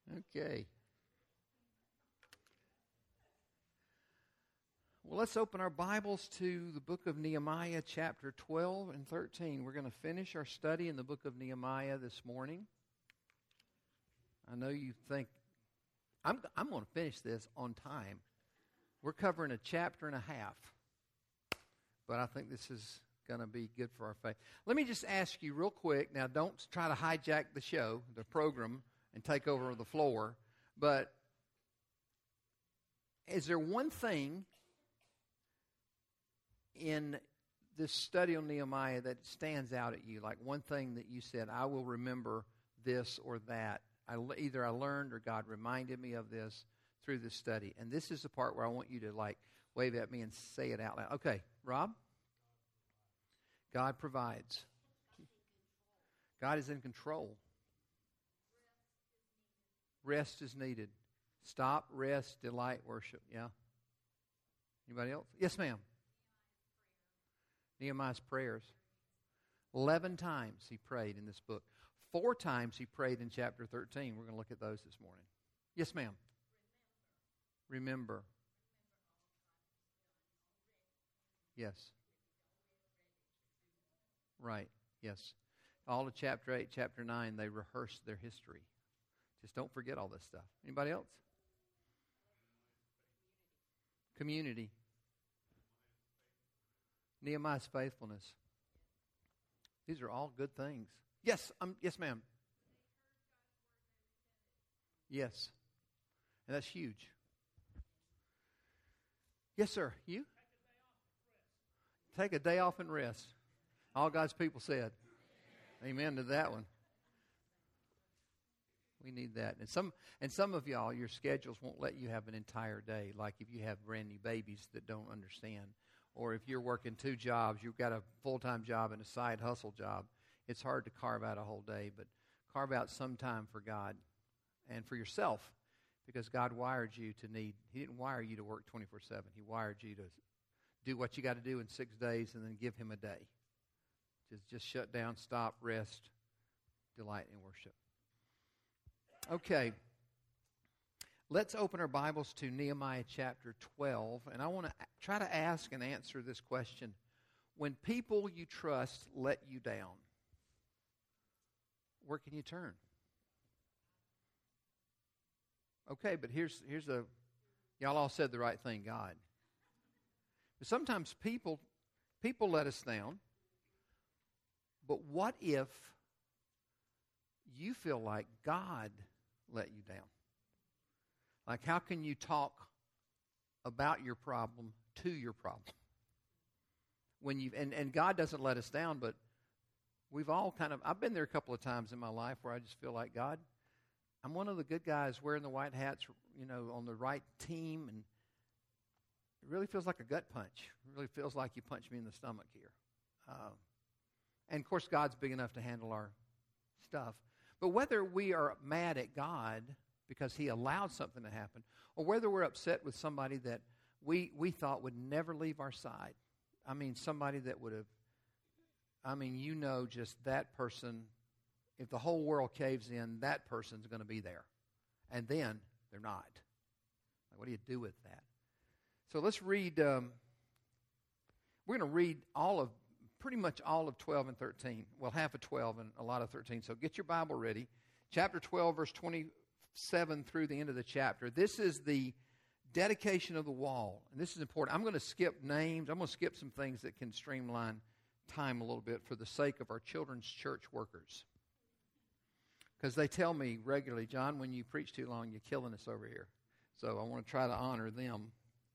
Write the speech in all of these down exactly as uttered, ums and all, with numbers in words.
Okay. Well, let's open our Bibles to the book of Nehemiah, chapter twelve and thirteen. We're going to finish our study in the book of Nehemiah this morning. I know you think, I'm, I'm going to finish this on time. We're covering a chapter and a half, but I think this is going to be good for our faith. Let me just ask you real quick. Now, don't try to hijack the show, the program, and take over the floor, but is there one thing in this study on Nehemiah that stands out at you, like one thing that you said, I will remember this or that? I, either I learned or God reminded me of this through this study. And this is the part where I want you to like wave at me and say it out loud. Okay, Rob? God provides. God is in control. Rest is needed. Stop, rest, delight, worship. Yeah? Anybody else? Yes, ma'am. Nehemiah's prayers. Eleven times he prayed in this book. Four times he prayed in chapter thirteen. We're going to look at those this morning. Yes, ma'am. Remember. Remember. Yes. Right. Yes. All of chapter eight, chapter nine, they rehearsed their history. Just don't forget all this stuff. Anybody else? Community. Nehemiah's faithfulness. These are all good things. Yes, um, yes, ma'am. Yes. And that's huge. Yes, sir. You? Take a day off and rest. All God's people said. Amen to that one. We need that. And some and some of y'all, your schedules won't let you have an entire day, like if you have brand new babies that don't understand. Or if you're working two jobs, you've got a full-time job and a side hustle job, it's hard to carve out a whole day. But carve out some time for God and for yourself, because God wired you to need, He didn't wire you to work twenty-four seven. He wired you to do what you got to do in six days and then give Him a day. Just, just shut down, stop, rest, delight, and worship. Okay. Let's open our Bibles to Nehemiah chapter twelve, and I want to try to ask and answer this question. When people you trust let you down, where can you turn? Okay, but here's here's a, y'all all said the right thing, God. But sometimes people people let us down, but what if you feel like God let you down? Like, how can you talk about your problem to your problem? When you and, and God doesn't let us down, but we've all kind of, I've been there a couple of times in my life where I just feel like, God, I'm one of the good guys wearing the white hats, you know, on the right team, and it really feels like a gut punch. It really feels like you punched me in the stomach here. Uh, and, of course, God's big enough to handle our stuff. But whether we are mad at God because He allowed something to happen, or whether we're upset with somebody that we we thought would never leave our side. I mean, somebody that would have, I mean, you know, just that person, if the whole world caves in, that person's going to be there. And then they're not. Like, what do you do with that? So let's read, um, we're going to read all of, pretty much all of twelve and thirteen. Well, half of twelve and a lot of thirteen. So get your Bible ready. Chapter twelve, verse twenty-seven through the end of the chapter. This is the dedication of the wall. And this is important. I'm going to skip names. I'm going to skip some things that can streamline time a little bit for the sake of our children's church workers. Because they tell me regularly, John, when you preach too long, you're killing us over here. So I want to try to honor them.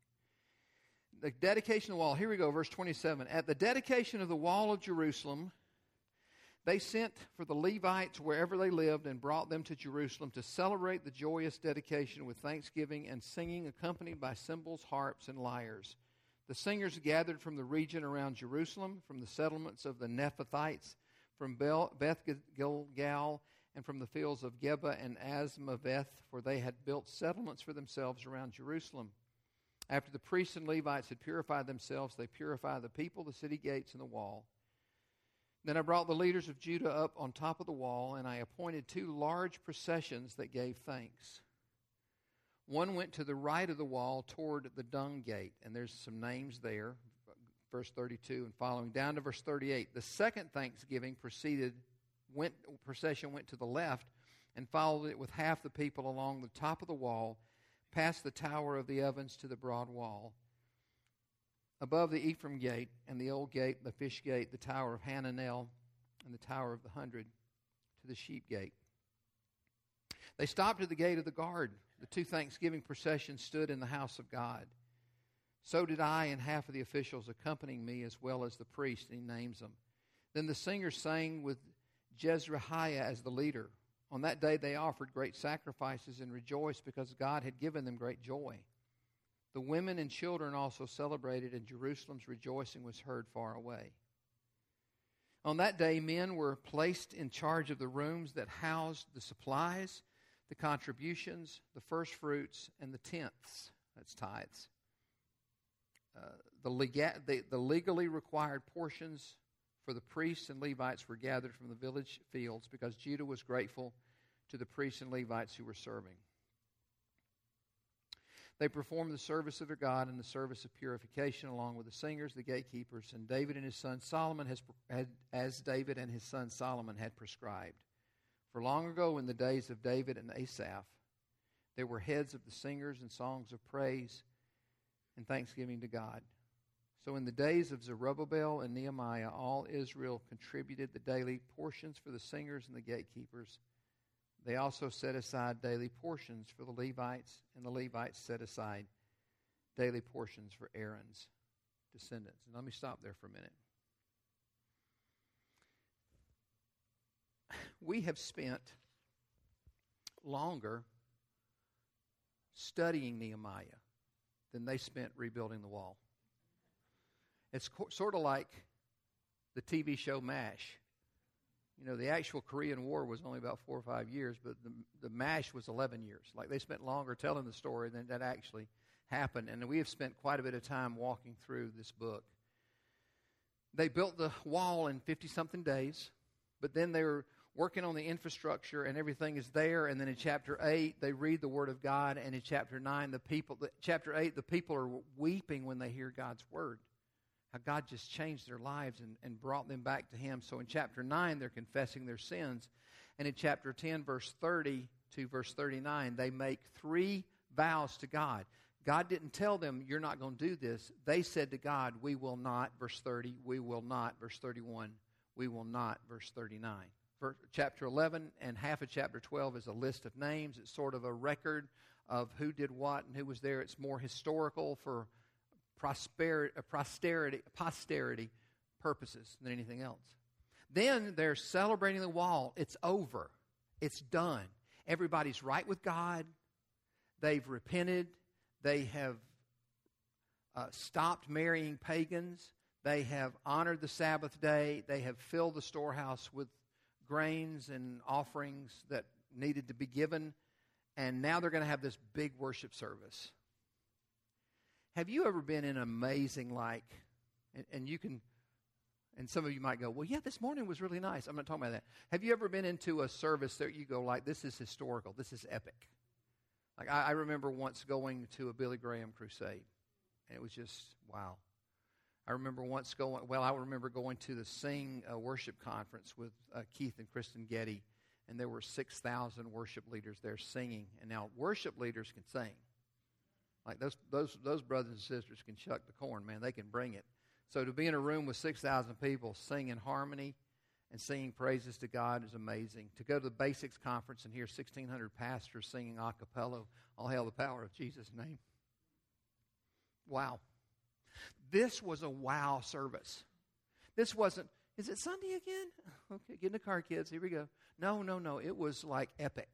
The dedication of the wall. Here we go, verse twenty-seven. At the dedication of the wall of Jerusalem, they sent for the Levites wherever they lived and brought them to Jerusalem to celebrate the joyous dedication with thanksgiving and singing, accompanied by cymbals, harps, and lyres. The singers gathered from the region around Jerusalem, from the settlements of the Nephathites, from Beth Gilgal, and from the fields of Geba and Asmaveth, for they had built settlements for themselves around Jerusalem. After the priests and Levites had purified themselves, they purified the people, the city gates, and the wall. Then I brought the leaders of Judah up on top of the wall, and I appointed two large processions that gave thanks. One went to the right of the wall toward the dung gate, and there's some names there, verse thirty-two and following, down to verse thirty-eight. The second thanksgiving proceeded, went, procession went to the left and followed it with half the people along the top of the wall, past the tower of the ovens to the broad wall, above the Ephraim gate and the old gate, the fish gate, the tower of Hananel, and the tower of the hundred, to the sheep gate. They stopped at the gate of the guard. The two thanksgiving processions stood in the house of God. So did I and half of the officials accompanying me, as well as the priest, and he names them. Then the singers sang with Jezreiah as the leader. On that day they offered great sacrifices and rejoiced because God had given them great joy. The women and children also celebrated, and Jerusalem's rejoicing was heard far away. On that day, men were placed in charge of the rooms that housed the supplies, the contributions, the first fruits, and the tenths. That's tithes. Uh, the, lega- the, the legally required portions for the priests and Levites were gathered from the village fields because Judah was grateful to the priests and Levites who were serving. They performed the service of their God and the service of purification along with the singers, the gatekeepers, and David and his son Solomon has, had, as David and his son Solomon had prescribed. For long ago in the days of David and Asaph, there were heads of the singers and songs of praise and thanksgiving to God. So in the days of Zerubbabel and Nehemiah, all Israel contributed the daily portions for the singers and the gatekeepers. They also set aside daily portions for the Levites, and the Levites set aside daily portions for Aaron's descendants. And let me stop there for a minute. We have spent longer studying Nehemiah than they spent rebuilding the wall. It's co- sort of like the T V show MASH. You know, the actual Korean War was only about four or five years, but the, the MASH was eleven years. Like, they spent longer telling the story than that actually happened. And we have spent quite a bit of time walking through this book. They built the wall in fifty-something days, but then they were working on the infrastructure, and everything is there. And then in chapter eight, they read the Word of God. And in chapter nine, the people, the, chapter eight, the people are weeping when they hear God's Word. How God just changed their lives and, and brought them back to Him. So in chapter nine, they're confessing their sins. And in chapter ten, verse thirty to verse thirty-nine, they make three vows to God. God didn't tell them, you're not going to do this. They said to God, we will not, verse thirty. We will not, verse thirty-one. We will not, verse thirty-nine. For chapter eleven and half of chapter twelve is a list of names. It's sort of a record of who did what and who was there. It's more historical for prosperity, posterity, posterity purposes than anything else. Then they're celebrating the wall. It's over. It's done. Everybody's right with God. They've repented. They have uh, stopped marrying pagans. They have honored the Sabbath day. They have filled the storehouse with grains and offerings that needed to be given. And now they're going to have this big worship service. Have you ever been in an amazing, like, and, and you can, and some of you might go, well, yeah, this morning was really nice. I'm not talking about that. Have you ever been into a service that you go like, this is historical, this is epic? Like, I, I remember once going to a Billy Graham crusade, and it was just, wow. I remember once going, well, I remember going to the Sing uh, worship conference with uh, Keith and Kristen Getty, and there were six thousand worship leaders there singing. And now worship leaders can sing. Like those those those brothers and sisters can shuck the corn, man. They can bring it. So to be in a room with six thousand people singing harmony and singing praises to God is amazing. To go to the Basics Conference and hear sixteen hundred pastors singing a cappella, all hail the power of Jesus' name. Wow. This was a wow service. This wasn't, is it Sunday again? Okay, get in the car, kids. Here we go. No, no, no. It was like epic.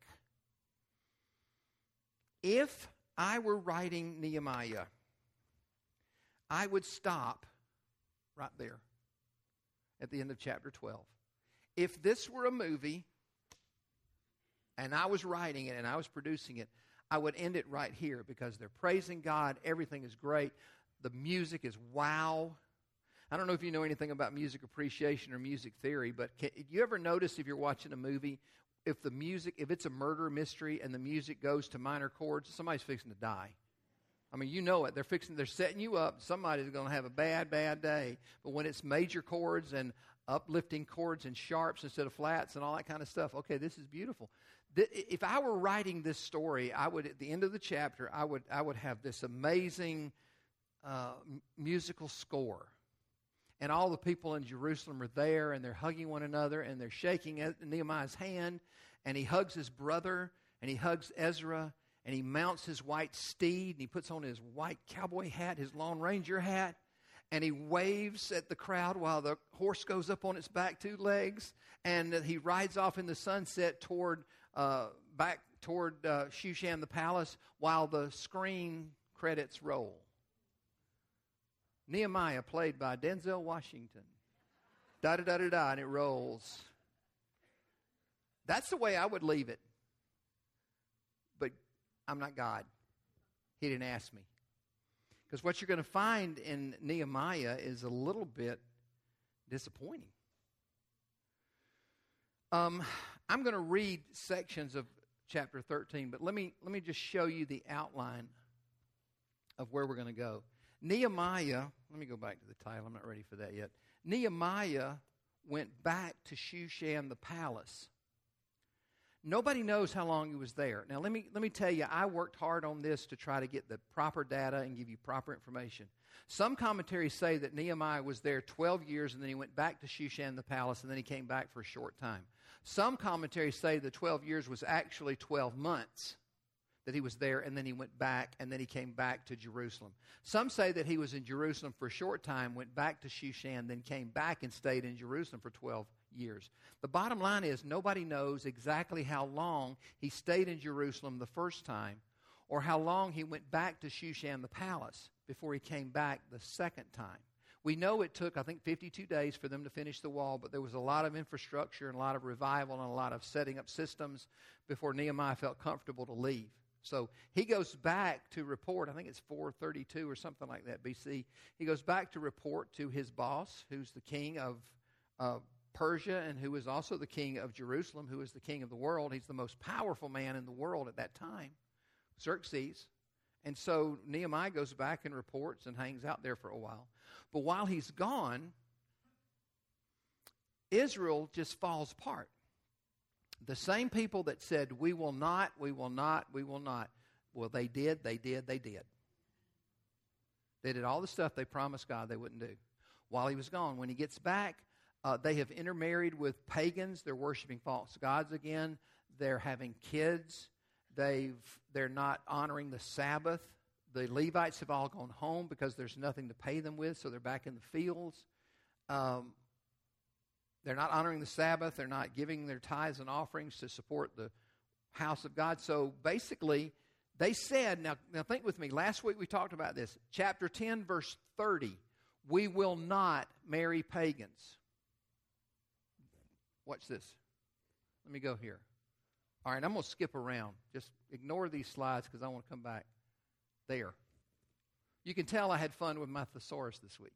If I were writing Nehemiah, I would stop right there at the end of chapter twelve. If this were a movie and I was writing it and I was producing it, I would end it right here because they're praising God. Everything is great. The music is wow. I don't know if you know anything about music appreciation or music theory, but can you ever notice if you're watching a movie, if the music, if it's a murder mystery and the music goes to minor chords, somebody's fixing to die. I mean, you know it. They're fixing, they're setting you up. Somebody's going to have a bad, bad day. But when it's major chords and uplifting chords and sharps instead of flats and all that kind of stuff, okay, this is beautiful. If I were writing this story, I would, at the end of the chapter, I would, I would have this amazing uh, musical score. And all the people in Jerusalem are there, and they're hugging one another, and they're shaking Nehemiah's hand, and he hugs his brother, and he hugs Ezra, and he mounts his white steed, and he puts on his white cowboy hat, his Lone Ranger hat, and he waves at the crowd while the horse goes up on its back two legs, and he rides off in the sunset toward uh, back toward uh, Shushan the palace while the screen credits roll. Nehemiah, played by Denzel Washington. Da-da-da-da-da, and it rolls. That's the way I would leave it. But I'm not God. He didn't ask me. Because what you're going to find in Nehemiah is a little bit disappointing. Um, I'm going to read sections of chapter thirteen, but let me let me just show you the outline of where we're going to go. Nehemiah, let me go back to the title. I'm not ready for that yet. Nehemiah went back to Shushan the palace. Nobody knows how long he was there. Now, let me let me tell you, I worked hard on this to try to get the proper data and give you proper information. Some commentaries say that Nehemiah was there twelve years, and then he went back to Shushan the palace, and then he came back for a short time. Some commentaries say the twelve years was actually twelve months that he was there, and then he went back, and then he came back to Jerusalem. Some say that he was in Jerusalem for a short time, went back to Shushan, then came back and stayed in Jerusalem for twelve years. The bottom line is nobody knows exactly how long he stayed in Jerusalem the first time, or how long he went back to Shushan the palace before he came back the second time. We know it took, I think, fifty-two days for them to finish the wall, but there was a lot of infrastructure and a lot of revival and a lot of setting up systems before Nehemiah felt comfortable to leave. So he goes back to report, I think it's four thirty-two or something like that B C. He goes back to report to his boss, who's the king of uh, Persia and who is also the king of Jerusalem, who is the king of the world. He's the most powerful man in the world at that time, Xerxes. And so Nehemiah goes back and reports and hangs out there for a while. But while he's gone, Israel just falls apart. The same people that said, we will not, we will not, we will not. Well, they did, they did, they did. They did all the stuff they promised God they wouldn't do while he was gone. When he gets back, uh, they have intermarried with pagans. They're worshiping false gods again. They're having kids. They've, they're not honoring the Sabbath. The Levites have all gone home because there's nothing to pay them with, so they're back in the fields. Um, they're not honoring the Sabbath. They're not giving their tithes and offerings to support the house of God. So basically, they said, now, now think with me, last week we talked about this. Chapter ten, verse thirty, we will not marry pagans. Watch this. Let me go here. All right, I'm going to skip around. Just ignore these slides because I want to come back there. You can tell I had fun with my thesaurus this week.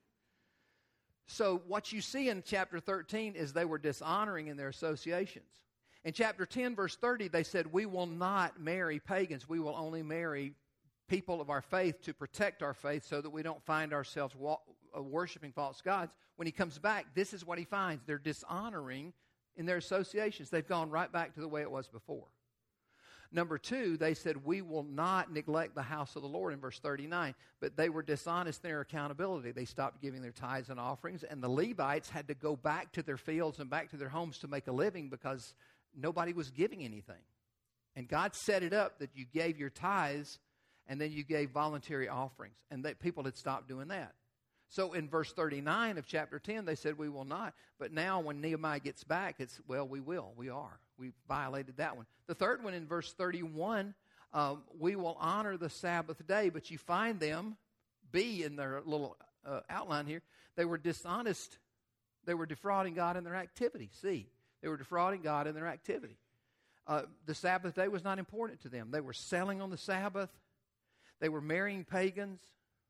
So what you see in chapter thirteen is they were dishonoring in their associations. In chapter ten, verse thirty, they said, we will not marry pagans. We will only marry people of our faith to protect our faith so that we don't find ourselves wa- uh, worshiping false gods. When he comes back, this is what he finds. They're dishonoring in their associations. They've gone right back to the way it was before. Number two, they said, we will not neglect the house of the Lord in verse thirty-nine. But they were dishonest in their accountability. They stopped giving their tithes and offerings, and the Levites had to go back to their fields and back to their homes to make a living because nobody was giving anything. And God set it up that you gave your tithes and then you gave voluntary offerings. And that people had stopped doing that. So in verse thirty-nine of chapter ten, they said, we will not. But now when Nehemiah gets back, it's, well, we will. We are. We violated that one. The third one in verse thirty-one, um, we will honor the Sabbath day. But you find them, B in their little uh, outline here, they were dishonest. They were defrauding God in their activity. C, they were defrauding God in their activity. Uh, the Sabbath day was not important to them. They were selling on the Sabbath. They were marrying pagans.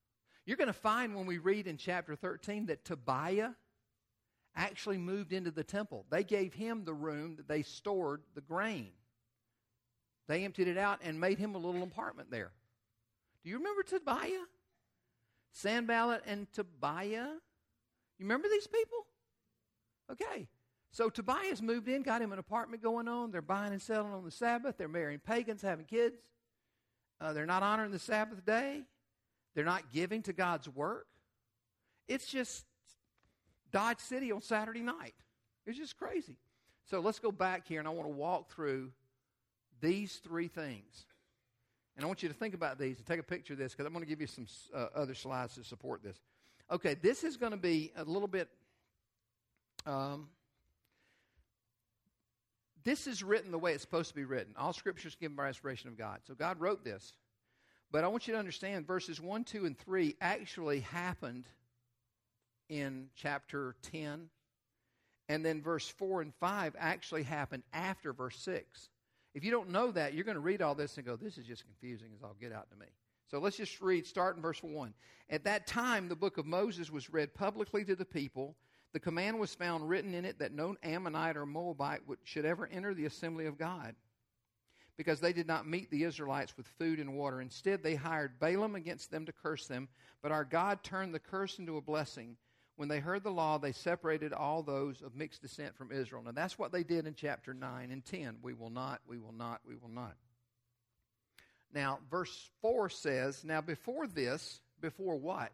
You're going to find when we read in chapter thirteen that Tobiah actually moved into the temple. They gave him the room that they stored the grain. They emptied it out and made him a little apartment there. Do you remember Tobiah? Sanballat and Tobiah? You remember these people? Okay. So Tobiah's moved in, got him an apartment going on. They're buying and selling on the Sabbath. They're marrying pagans, having kids. Uh, they're not honoring the Sabbath day. They're not giving to God's work. It's just Dodge City on Saturday night. It's just crazy. So let's go back here, and I want to walk through these three things. And I want you to think about these and take a picture of this, because I'm going to give you some uh, other slides to support this. Okay, this is going to be a little bit... Um, this is written the way it's supposed to be written. All Scripture is given by inspiration of God. So God wrote this. But I want you to understand verses one, two, and three actually happened in chapter ten. And then verse four and five actually happened after verse six. If you don't know that, you're going to read all this and go, this is just confusing as all get out to me. So let's just read, start in verse one. At that time, the book of Moses was read publicly to the people. The command was found written in it that no Ammonite or Moabite would, should ever enter the assembly of God, because they did not meet the Israelites with food and water. Instead, they hired Balaam against them to curse them. But our God turned the curse into a blessing. When they heard the law, they separated all those of mixed descent from Israel. Now, that's what they did in chapter nine and ten. We will not, we will not, we will not. Now, verse four says, now before this, before what?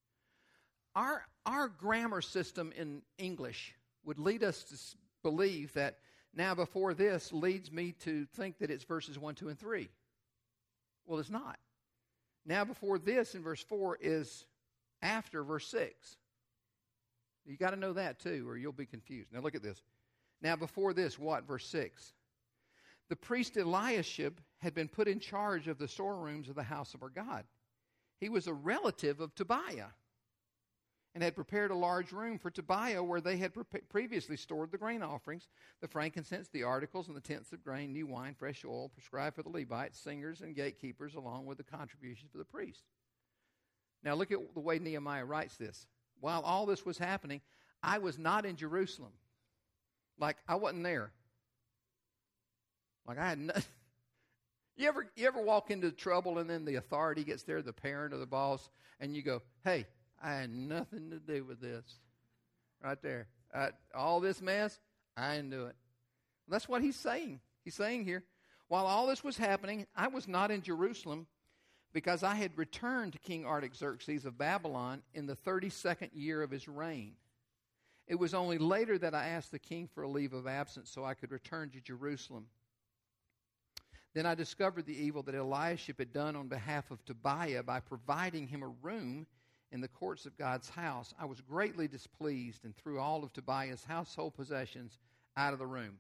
Our, our grammar system in English would lead us to believe that now before this leads me to think that it's verses one, two, and three. Well, it's not. Now before this in verse four is after verse six. You got to know that too, or you'll be confused. Now look at this. Now before this, what? Verse six. The priest Eliashib had been put in charge of the storerooms of the house of our God. He was a relative of Tobiah, and had prepared a large room for Tobiah where they had pre- previously stored the grain offerings, the frankincense, the articles, and the tenths of grain, new wine, fresh oil, prescribed for the Levites, singers, and gatekeepers, along with the contributions for the priests. Now look at the way Nehemiah writes this. While all this was happening, I was not in Jerusalem. Like, I wasn't there. Like, I had no... You ever, you ever walk into trouble and then the authority gets there, the parent or the boss, and you go, hey, I had nothing to do with this. Right there. Uh, all this mess, I didn't do it. That's what he's saying. He's saying here, while all this was happening, I was not in Jerusalem, because I had returned to King Artaxerxes of Babylon in the thirty-second year of his reign. It was only later that I asked the king for a leave of absence so I could return to Jerusalem. Then I discovered the evil that Eliashib had done on behalf of Tobiah by providing him a room in the courts of God's house. I was greatly displeased and threw all of Tobiah's household possessions out of the room.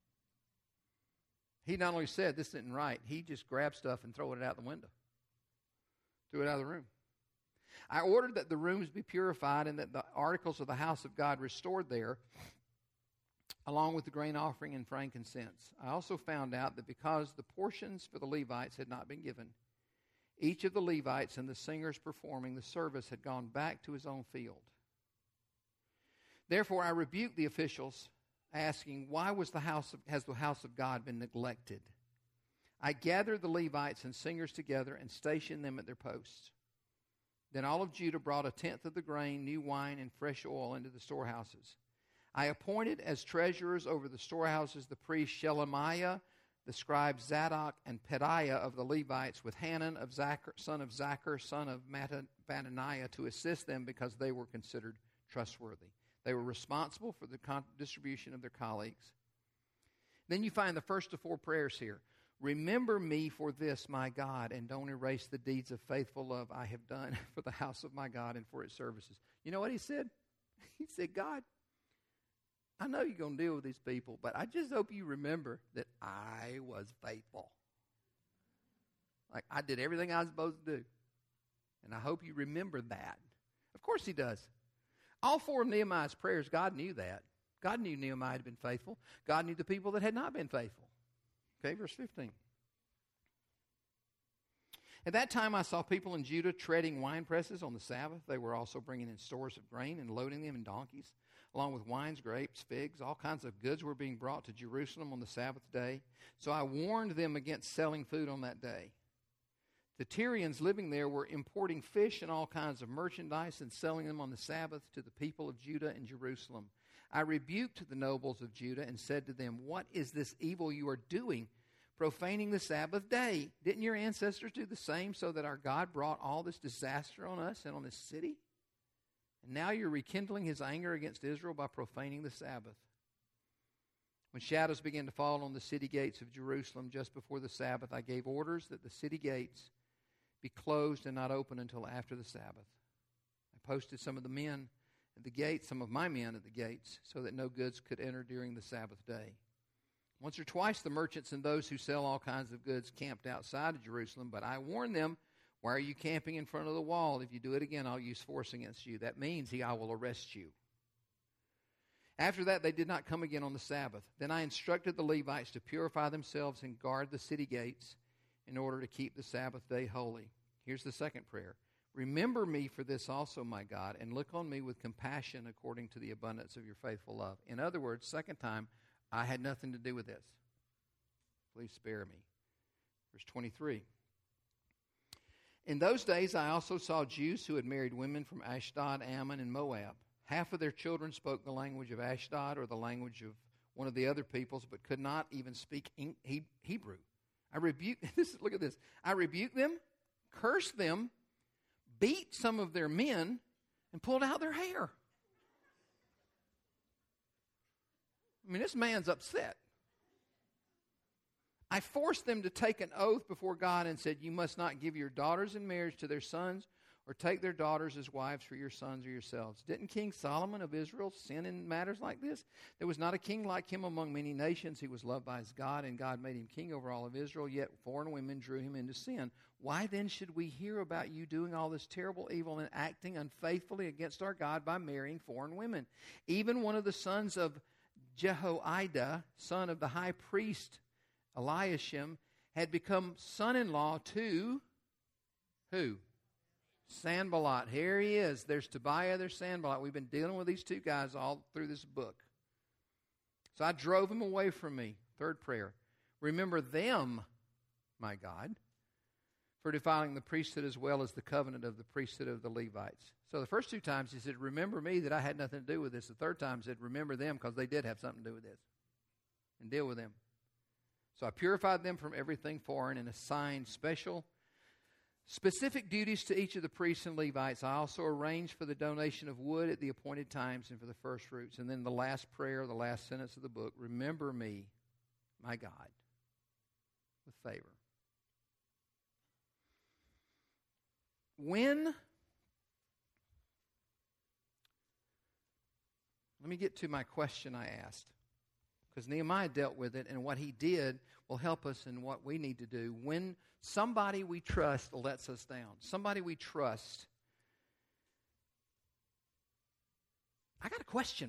He not only said this isn't right, he just grabbed stuff and threw it out the window. Threw it out of the room. I ordered that the rooms be purified and that the articles of the house of God restored there, along with the grain offering and frankincense. I also found out that because the portions for the Levites had not been given, each of the Levites and the singers performing the service had gone back to his own field. Therefore, I rebuked the officials, asking, why was the house of, has the house of God been neglected? I gathered the Levites and singers together and stationed them at their posts. Then all of Judah brought a tenth of the grain, new wine, and fresh oil into the storehouses. I appointed as treasurers over the storehouses the priests Shelemiah, the scribe Zadok, and Pedaiah of the Levites, with Hanan, of Zachar, son of Zachar, son of Mattaniah, to assist them because they were considered trustworthy. They were responsible for the con- distribution of their colleagues. Then you find the first of four prayers here. Remember me for this, my God, and don't erase the deeds of faithful love I have done for the house of my God and for its services. You know what he said? He said, God, I know you're going to deal with these people, but I just hope you remember that I was faithful. Like, I did everything I was supposed to do. And I hope you remember that. Of course he does. All four of Nehemiah's prayers, God knew that. God knew Nehemiah had been faithful. God knew the people that had not been faithful. Okay, verse fifteen. At that time I saw people in Judah treading wine presses on the Sabbath. They were also bringing in stores of grain and loading them in donkeys, along with wines, grapes, figs. All kinds of goods were being brought to Jerusalem on the Sabbath day. So I warned them against selling food on that day. The Tyrians living there were importing fish and all kinds of merchandise and selling them on the Sabbath to the people of Judah and Jerusalem. I rebuked the nobles of Judah and said to them, "What is this evil you are doing, profaning the Sabbath day? Didn't your ancestors do the same so that our God brought all this disaster on us and on this city? And now you're rekindling his anger against Israel by profaning the Sabbath." When shadows began to fall on the city gates of Jerusalem just before the Sabbath, I gave orders that the city gates be closed and not open until after the Sabbath. I posted some of the men at the gates, some of my men at the gates, so that no goods could enter during the Sabbath day. Once or twice the merchants and those who sell all kinds of goods camped outside of Jerusalem, but I warned them, "Why are you camping in front of the wall? If you do it again, I'll use force against you." That means he, I will arrest you. After that, they did not come again on the Sabbath. Then I instructed the Levites to purify themselves and guard the city gates in order to keep the Sabbath day holy. Here's the second prayer. Remember me for this also, my God, and look on me with compassion according to the abundance of your faithful love. In other words, second time, I had nothing to do with this. Please spare me. Verse twenty-three. In those days I also saw Jews who had married women from Ashdod, Ammon, and Moab. Half of their children spoke the language of Ashdod or the language of one of the other peoples, but could not even speak Hebrew. I rebuked, this, look at this. I rebuked them, cursed them, beat some of their men, and pulled out their hair. I mean, this man's upset. I forced them to take an oath before God and said, "You must not give your daughters in marriage to their sons or take their daughters as wives for your sons or yourselves." Didn't King Solomon of Israel sin in matters like this? There was not a king like him among many nations. He was loved by his God, and God made him king over all of Israel, yet foreign women drew him into sin. Why then should we hear about you doing all this terrible evil and acting unfaithfully against our God by marrying foreign women? Even one of the sons of Jehoiada, son of the high priest Eliashim, had become son-in-law to who? Sanballat. Here he is. There's Tobiah, there's Sanballat. We've been dealing with these two guys all through this book. So I drove him away from me. Third prayer. Remember them, my God, for defiling the priesthood as well as the covenant of the priesthood of the Levites. So the first two times he said, remember me, that I had nothing to do with this. The third time he said, remember them, because they did have something to do with this. And deal with them. So I purified them from everything foreign and assigned special specific duties to each of the priests and Levites. I also arranged for the donation of wood at the appointed times and for the first fruits. And then the last prayer, the last sentence of the book, remember me, my God, with favor. When, let me get to my question I asked, because Nehemiah dealt with it, and what he did will help us in what we need to do. When somebody we trust lets us down, somebody we trust, I got a question.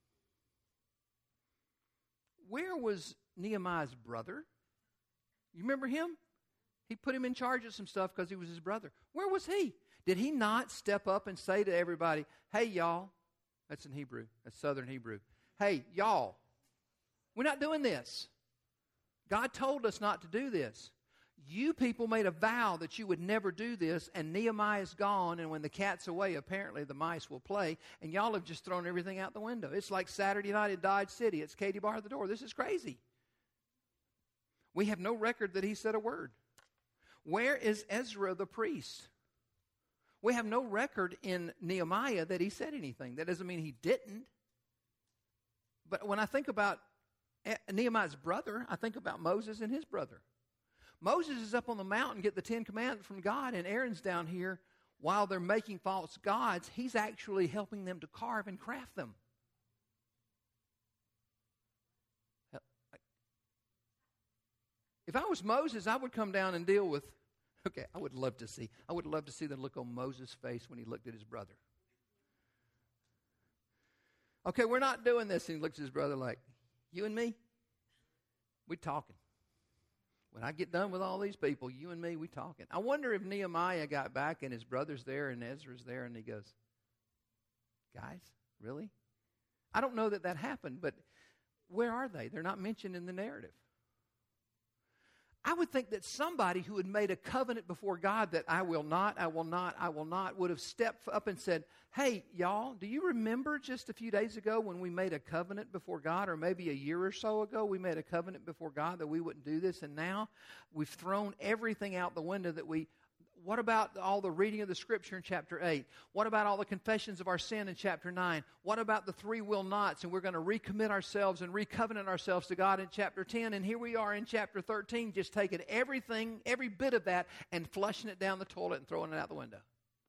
Where was Nehemiah's brother? You remember him? He put him in charge of some stuff because he was his brother. Where was he? Did he not step up and say to everybody, hey, y'all, that's in Hebrew, that's Southern Hebrew, hey, y'all, we're not doing this. God told us not to do this. You people made a vow that you would never do this, and Nehemiah's gone, and when the cat's away, apparently the mice will play, and y'all have just thrown everything out the window. It's like Saturday night at Dodge City. It's Katie bar at the door. This is crazy. We have no record that he said a word. Where is Ezra the priest? We have no record in Nehemiah that he said anything. That doesn't mean he didn't. But when I think about Nehemiah's brother, I think about Moses and his brother. Moses is up on the mountain, get the Ten Commandments from God, and Aaron's down here while they're making false gods. He's actually helping them to carve and craft them. If I was Moses, I would come down and deal with, okay, I would love to see, I would love to see the look on Moses' face when he looked at his brother. Okay, we're not doing this. And he looks at his brother like, you and me, we talking. when I get done with all these people, you and me, we talking. I wonder if Nehemiah got back and his brother's there and Ezra's there and he goes, guys, really? I don't know that that happened, but where are they? They're not mentioned in the narrative. I would think that somebody who had made a covenant before God that I will not, I will not, I will not, would have stepped up and said, hey, y'all, do you remember just a few days ago when we made a covenant before God, or maybe a year or so ago we made a covenant before God that we wouldn't do this, and now we've thrown everything out the window that we... What about all the reading of the Scripture in chapter eight? What about all the confessions of our sin in chapter nine? What about the three will nots? And we're going to recommit ourselves and recovenant ourselves to God in chapter ten. And here we are in chapter thirteen, just taking everything, every bit of that, and flushing it down the toilet and throwing it out the window.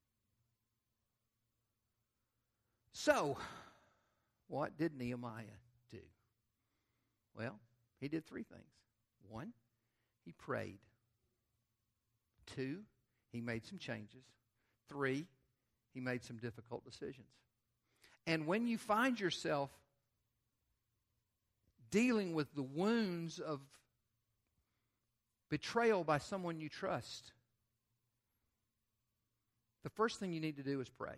So, what did Nehemiah do? Well, he did three things. One, he prayed. Two, he made some changes. Three, he made some difficult decisions. And when you find yourself dealing with the wounds of betrayal by someone you trust, the first thing you need to do is pray.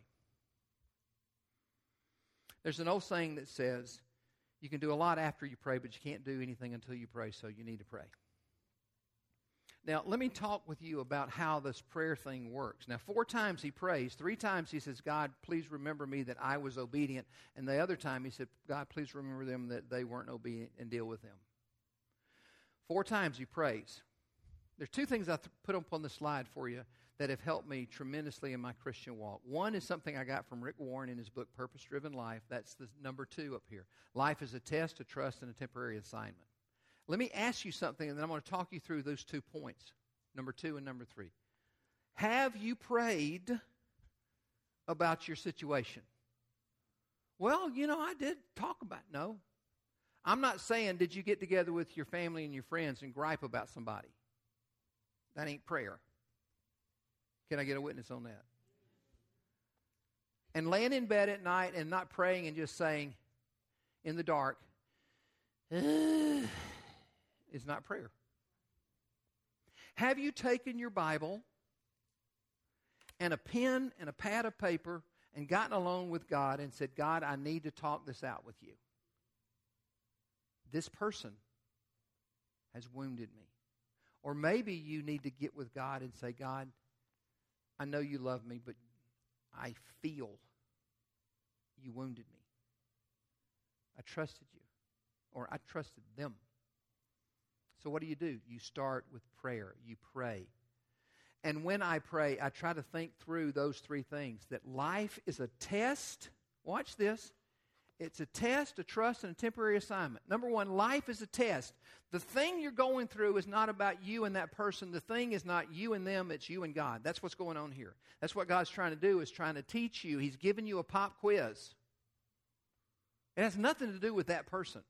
There's an old saying that says, you can do a lot after you pray, but you can't do anything until you pray, so you need to pray. Now, let me talk with you about how this prayer thing works. Now, four times he prays. Three times he says, God, please remember me that I was obedient. And the other time he said, God, please remember them that they weren't obedient and deal with them. Four times he prays. There's two things I th- put up on the slide for you that have helped me tremendously in my Christian walk. One is something I got from Rick Warren in his book, Purpose-Driven Life. That's the number two up here. Life is a test, a trust, and a temporary assignment. Let me ask you something, and then I'm going to talk you through those two points, number two and number three. Have you prayed about your situation? Well, you know, I did talk about it. No. I'm not saying, did you get together with your family and your friends and gripe about somebody? That ain't prayer. Can I get a witness on that? And laying in bed at night and not praying and just saying in the dark, Ugh, is not prayer. Have you taken your Bible and a pen and a pad of paper and gotten alone with God and said, God, I need to talk this out with you. This person has wounded me. Or maybe you need to get with God and say, God, I know you love me, but I feel you wounded me. I trusted you. Or I trusted them. So what do you do? You start with prayer. You pray. And when I pray, I try to think through those three things. That life is a test. Watch this. It's a test, a trust, and a temporary assignment. Number one, life is a test. The thing you're going through is not about you and that person. The thing is not you and them. It's you and God. That's what's going on here. That's what God's trying to do, is trying to teach you. He's giving you a pop quiz. It has nothing to do with that person.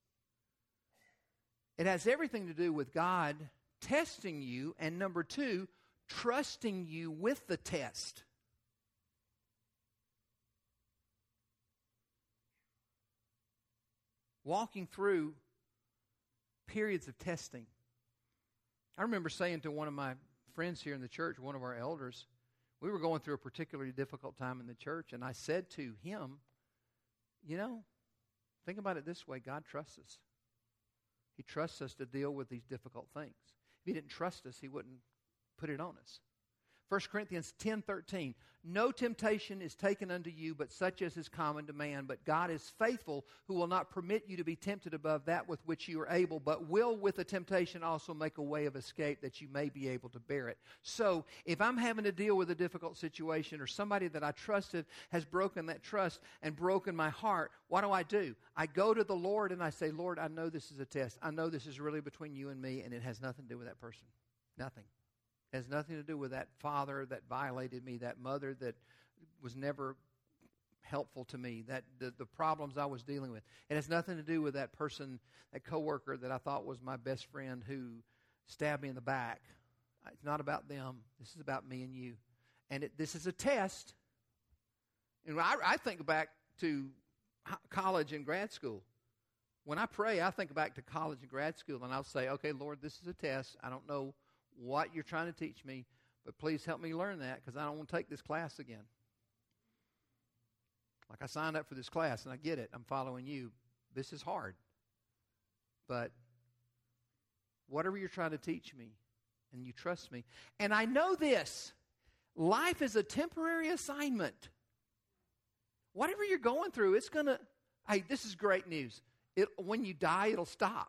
It has everything to do with God testing you, and number two, trusting you with the test. Walking through periods of testing. I remember saying to one of my friends here in the church, one of our elders, we were going through a particularly difficult time in the church, and I said to him, you know, think about it this way, God trusts us. He trusts us to deal with these difficult things. If He didn't trust us, He wouldn't put it on us. First Corinthians ten thirteen, no temptation is taken unto you, but such as is common to man. But God is faithful, who will not permit you to be tempted above that with which you are able, but will with the temptation also make a way of escape that you may be able to bear it. So, if I'm having to deal with a difficult situation, or somebody that I trusted has broken that trust and broken my heart, what do I do? I go to the Lord and I say, Lord, I know this is a test. I know this is really between you and me, and it has nothing to do with that person. Nothing. It has nothing to do with that father that violated me, that mother that was never helpful to me, that the, the problems I was dealing with. It has nothing to do with that person, that coworker that I thought was my best friend who stabbed me in the back. It's not about them. This is about me and you. And it, this is a test. And I, I think back to college and grad school. When I pray, I think back to college and grad school, and I'll say, okay, Lord, this is a test. I don't know what you're trying to teach me, but please help me learn that because I don't want to take this class again. Like I signed up for this class, and I get it. I'm following you. This is hard. But whatever you're trying to teach me, and you trust me. And I know this. Life is a temporary assignment. Whatever you're going through, it's going to, hey, this is great news. It, when you die, it'll stop.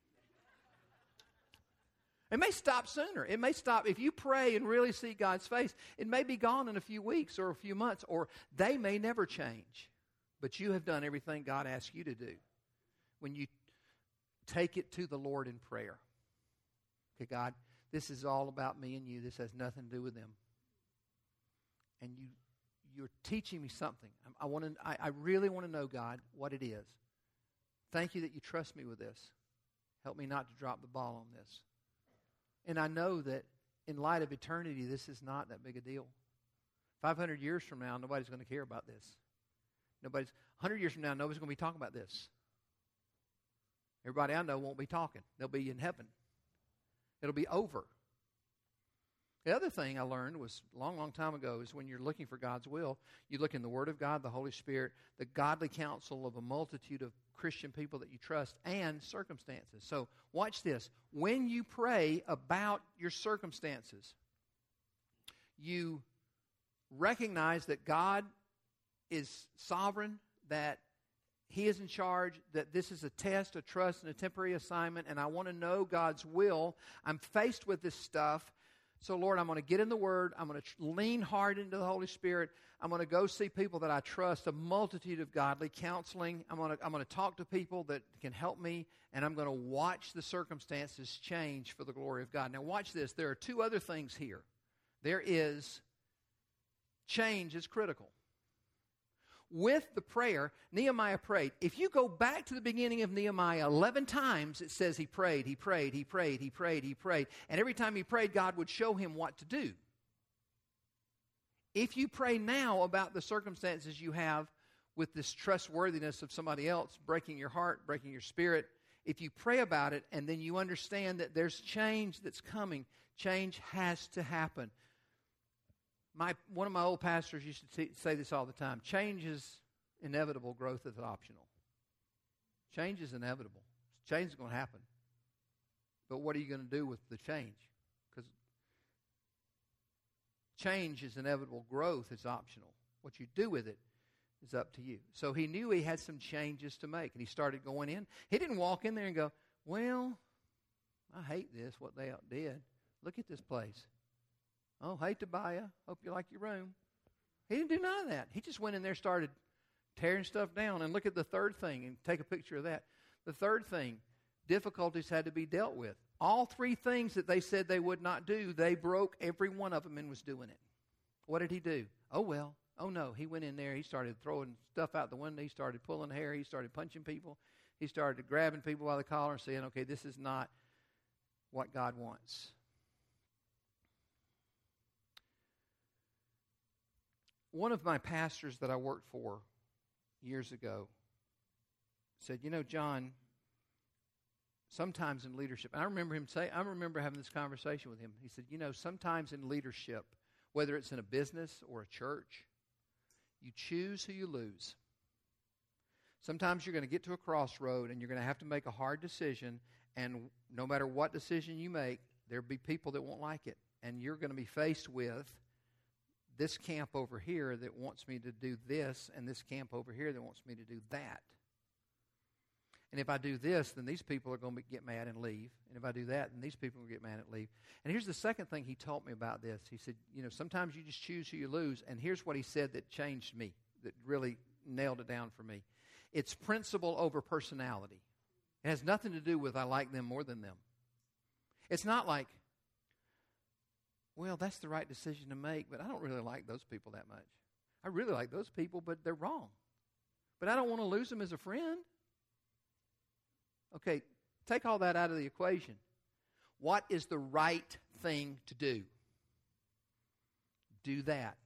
It may stop sooner. It may stop. If you pray and really see God's face, it may be gone in a few weeks or a few months, or they may never change. But you have done everything God asked you to do when you take it to the Lord in prayer. Okay, God, this is all about me and you. This has nothing to do with them. And you, you're teaching me something. I, I want to. I, I really want to know, God, what it is. Thank you that you trust me with this. Help me not to drop the ball on this. And I know that in light of eternity, this is not that big a deal. five hundred years from now, nobody's going to care about this. Nobody's one hundred years from now, nobody's going to be talking about this. Everybody I know won't be talking. They'll be in heaven. It'll be over. The other thing I learned was a long, long time ago is when you're looking for God's will, you look in the Word of God, the Holy Spirit, the godly counsel of a multitude of Christian people that you trust, and circumstances. So watch this. When you pray about your circumstances, you recognize that God is sovereign, that He is in charge, that this is a test, a trust, and a temporary assignment, and I want to know God's will. I'm faced with this stuff. So, Lord, I'm going to get in the Word. I'm going to lean hard into the Holy Spirit. I'm going to go see people that I trust, a multitude of godly counseling. I'm going to, I'm going to talk to people that can help me, and I'm going to watch the circumstances change for the glory of God. Now, watch this. There are two other things here. There is change is critical. With the prayer, Nehemiah prayed. If you go back to the beginning of Nehemiah, eleven times it says he prayed, he prayed, he prayed, he prayed, he prayed. And every time he prayed, God would show him what to do. If you pray now about the circumstances you have with this trustworthiness of somebody else breaking your heart, breaking your spirit, if you pray about it and then you understand that there's change that's coming, change has to happen. My, one of my old pastors used to t- say this all the time. Change is inevitable. Growth is optional. Change is inevitable. Change is going to happen. But what are you going to do with the change? Because change is inevitable. Growth is optional. What you do with it is up to you. So he knew he had some changes to make, and he started going in. He didn't walk in there and go, well, I hate this, what they did. Look at this place. Oh, hey, Tobiah, hope you like your room. He didn't do none of that. He just went in there, started tearing stuff down. And look at the third thing, and take a picture of that. The third thing, difficulties had to be dealt with. All three things that they said they would not do, they broke every one of them and was doing it. What did he do? Oh, well, oh, no. He went in there. He started throwing stuff out the window. He started pulling hair. He started punching people. He started grabbing people by the collar and saying, okay, this is not what God wants. One of my pastors that I worked for years ago said, you know, John, sometimes in leadership, and I remember him say, I remember having this conversation with him. He said, you know, sometimes in leadership, whether it's in a business or a church, you choose who you lose. Sometimes you're going to get to a crossroad and you're going to have to make a hard decision, and no matter what decision you make, there'll be people that won't like it, and you're going to be faced with this camp over here that wants me to do this, and this camp over here that wants me to do that. And if I do this, then these people are going to get mad and leave. And if I do that, then these people will get mad and leave. And here's the second thing he taught me about this. He said, you know, sometimes you just choose who you lose. And here's what he said that changed me, that really nailed it down for me. It's principle over personality. It has nothing to do with I like them more than them. It's not like, well, that's the right decision to make, but I don't really like those people that much. I really like those people, but they're wrong. But I don't want to lose them as a friend. Okay, take all that out of the equation. What is the right thing to do? Do that.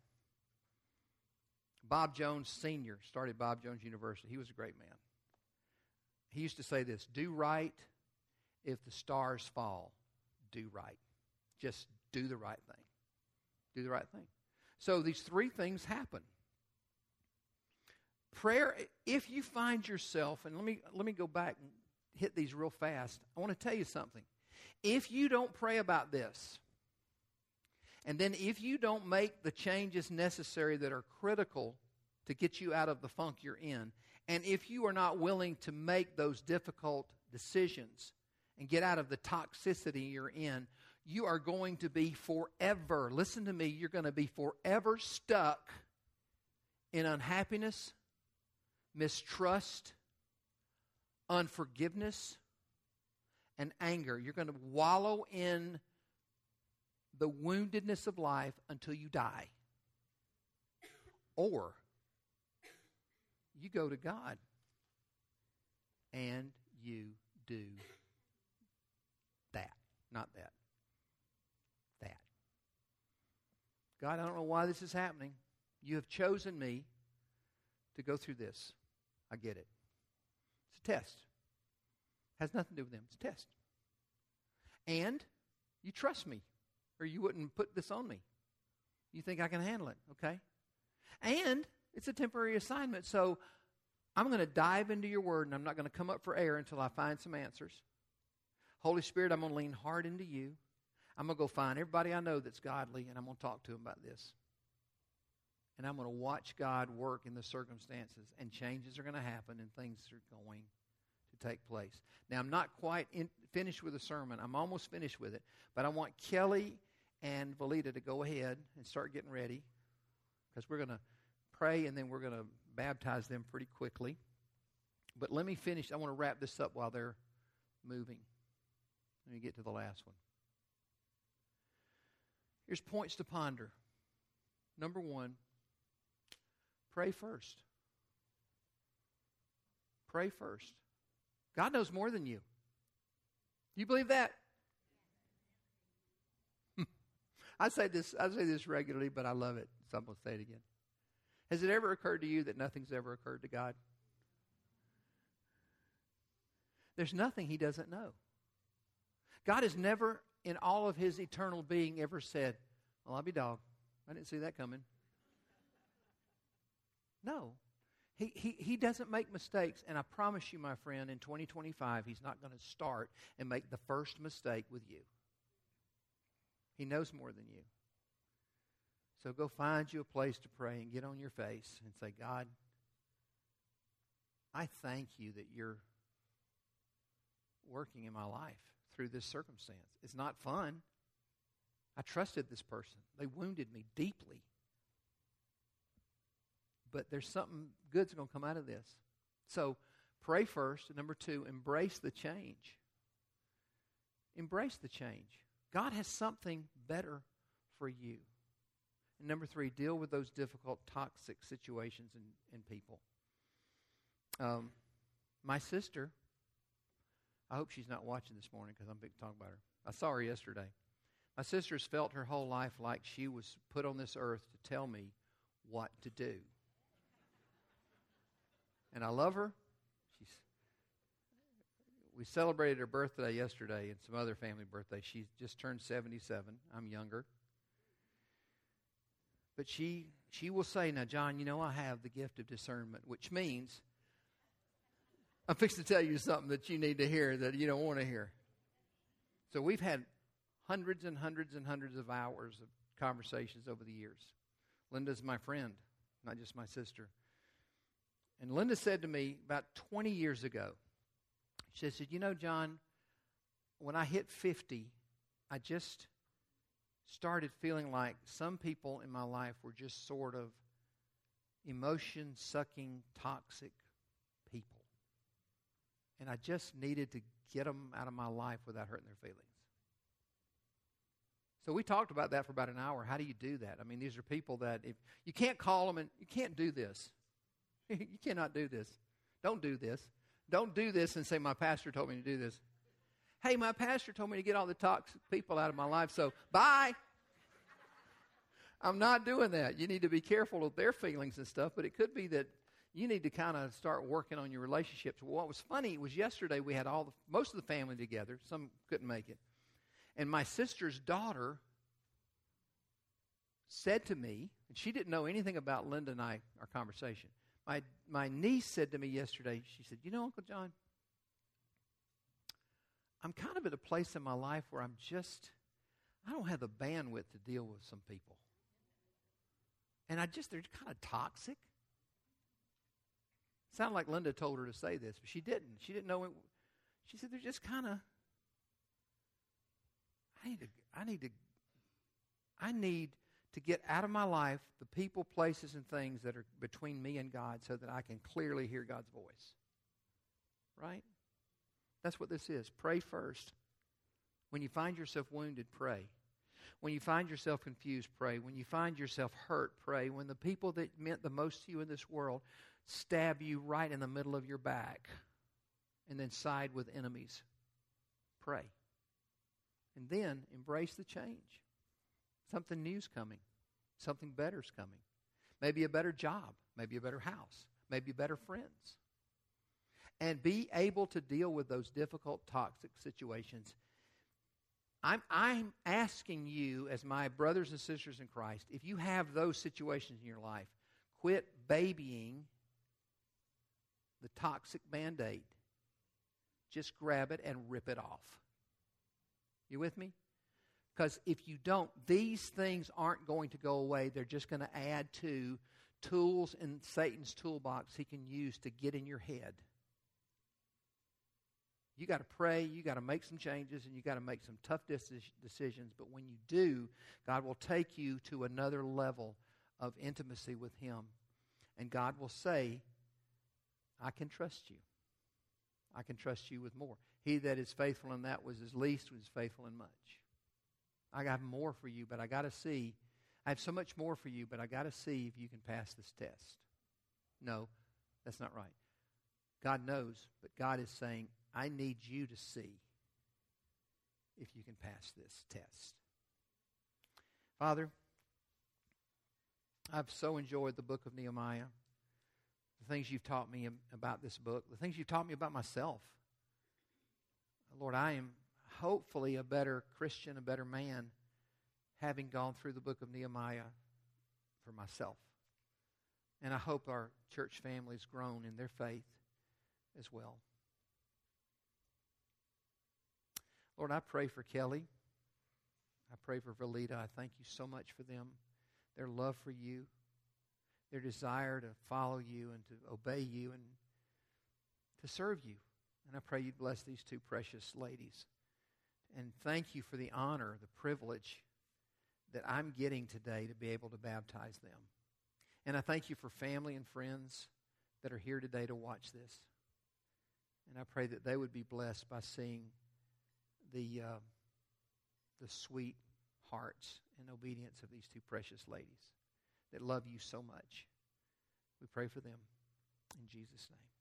Bob Jones Senior started Bob Jones University. He was a great man. he used to say this, do right if the stars fall. Do right. Just do the right thing. Do the right thing. So these three things happen. Prayer, if you find yourself, and let me let me go back and hit these real fast. I want to tell you something. If you don't pray about this, and then if you don't make the changes necessary that are critical to get you out of the funk you're in, and if you are not willing to make those difficult decisions and get out of the toxicity you're in, you are going to be forever, listen to me, you're going to be forever stuck in unhappiness, mistrust, unforgiveness, and anger. You're going to wallow in the woundedness of life until you die. Or you go to God and you do that. Not that. That. God, I don't know why this is happening. You have chosen me to go through this. I get it. It's a test. Has nothing to do with them. It's a test. And you trust me, or you wouldn't put this on me. You think I can handle it, okay? And it's a temporary assignment, so I'm going to dive into your word, and I'm not going to come up for air until I find some answers. Holy Spirit, I'm going to lean hard into you. I'm going to go find everybody I know that's godly, and I'm going to talk to them about this. And I'm going to watch God work in the circumstances, and changes are going to happen, and things are going to take place. Now, I'm not quite in, finished with the sermon. I'm almost finished with it. But I want Kelly and Valita to go ahead and start getting ready, because we're going to pray, and then we're going to baptize them pretty quickly. But let me finish. I want to wrap this up while they're moving. Let me get to the last one. Here's points to ponder. Number one, pray first. Pray first. God knows more than you. Do you believe that? I say this, I say this regularly, but I love it, so I'm going to say it again. Has it ever occurred to you that nothing's ever occurred to God? There's nothing He doesn't know. God has never, in all of His eternal being, ever said, well, I'll be dog. I didn't see that coming. No. He, he, he doesn't make mistakes, and I promise you, my friend, in twenty twenty-five, He's not going to start and make the first mistake with you. He knows more than you. So go find you a place to pray and get on your face and say, God, I thank you that you're working in my life through this circumstance. It's not fun. I trusted this person. They wounded me deeply. But there's something good's going to come out of this. So pray first. And number two, embrace the change. Embrace the change. God has something better for you. And number three, deal with those difficult, toxic situations and, and people. Um, my sister, I hope she's not watching this morning because I'm big talking about her. I saw her yesterday. My sister's felt her whole life like she was put on this earth to tell me what to do. And I love her. She's. We celebrated her birthday yesterday and some other family birthdays. She just turned seventy-seven. I'm younger. But she she will say, now, John, you know I have the gift of discernment, which means I'm fixing to tell you something that you need to hear that you don't want to hear. So we've had hundreds and hundreds and hundreds of hours of conversations over the years. Linda's my friend, not just my sister. And Linda said to me about twenty years ago, she said, you know, John, when I hit fifty, I just started feeling like some people in my life were just sort of emotion-sucking, toxic people. And I just needed to get them out of my life without hurting their feelings. So we talked about that for about an hour. How do you do that? I mean, these are people that if you can't call them and you can't do this. You cannot do this. Don't do this. Don't do this and say, my pastor told me to do this. Hey, my pastor told me to get all the toxic people out of my life, so bye. I'm not doing that. You need to be careful of their feelings and stuff, but it could be that you need to kind of start working on your relationships. Well, what was funny was yesterday we had all the, most of the family together. Some couldn't make it. And my sister's daughter said to me, and she didn't know anything about Linda and I, our conversation. My, my niece said to me yesterday, she said, you know, Uncle John, I'm kind of at a place in my life where I'm just, I don't have the bandwidth to deal with some people. And I just, they're kind of toxic. Sounded like Linda told her to say this, but she didn't. She didn't know it. She said, they're just kind of, I need to, I need to, I need to get out of my life the people, places, and things that are between me and God so that I can clearly hear God's voice. Right? That's what this is. Pray first. When you find yourself wounded, pray. When you find yourself confused, pray. When you find yourself hurt, pray. When the people that meant the most to you in this world stab you right in the middle of your back and then side with enemies, pray. And then embrace the change. Something new's coming. Something better's coming. Maybe a better job. Maybe a better house. Maybe better friends. And be able to deal with those difficult, toxic situations. I'm, I'm asking you, as my brothers and sisters in Christ, if you have those situations in your life, quit babying the toxic Band-Aid. Just grab it and rip it off. You with me? Because if you don't, these things aren't going to go away. They're just going to add to tools in Satan's toolbox he can use to get in your head. You got to pray, you got to make some changes, and you got to make some tough decisions. But when you do, God will take you to another level of intimacy with Him. And God will say, I can trust you. I can trust you with more. He that is faithful in that was his least was faithful in much. I got more for you, but I got to see. I have so much more for you, but I got to see if you can pass this test. No, that's not right. God knows, but God is saying, I need you to see if you can pass this test. Father, I've so enjoyed the book of Nehemiah, the things you've taught me about this book, the things you've taught me about myself. Lord, I am hopefully a better Christian, a better man, having gone through the book of Nehemiah for myself. And I hope our church family's grown in their faith as well. Lord, I pray for Kelly. I pray for Valita. I thank you so much for them, their love for you, their desire to follow you and to obey you and to serve you. And I pray you'd bless these two precious ladies. And thank you for the honor, the privilege that I'm getting today to be able to baptize them. And I thank you for family and friends that are here today to watch this. And I pray that they would be blessed by seeing the uh, the sweet hearts and obedience of these two precious ladies that love you so much. We pray for them in Jesus' name.